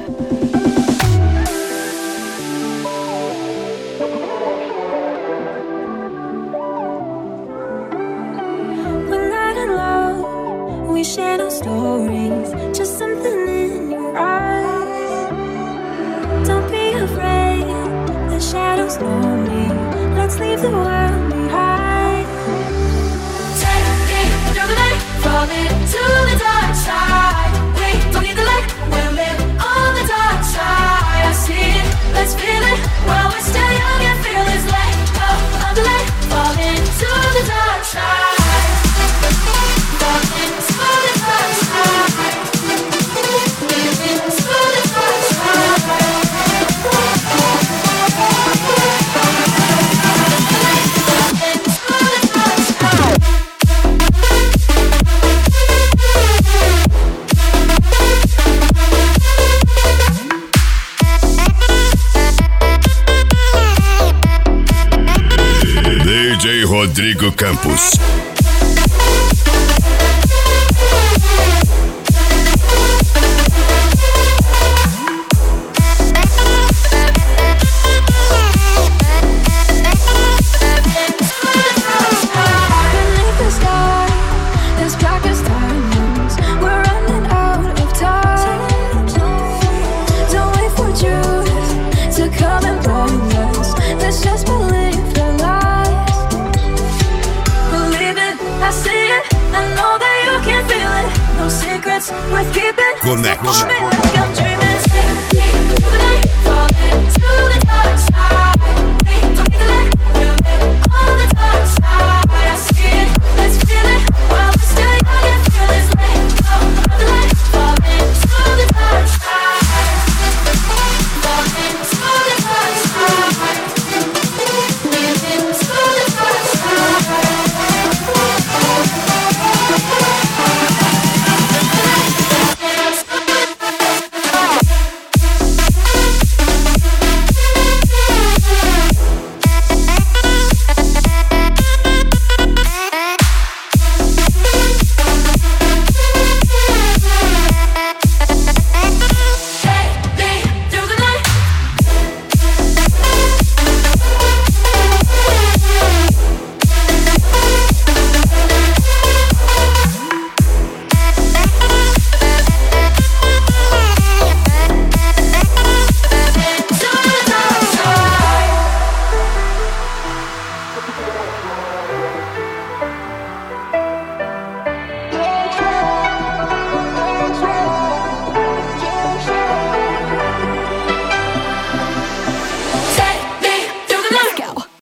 We're not in love, we share no stories, just something in your eyes. Don't be afraid, the shadows know me. Let's leave the world behind. Take me through the night, fall into the dark side. We don't need the light, we'll live on the dark side. I see it, let's feel it, while we're still young and fearless. Let go of the light, fall into the dark side. Fall into the dark side. Live into the dark side. DJ Rodrigo Campos. Worth keeping. Connection.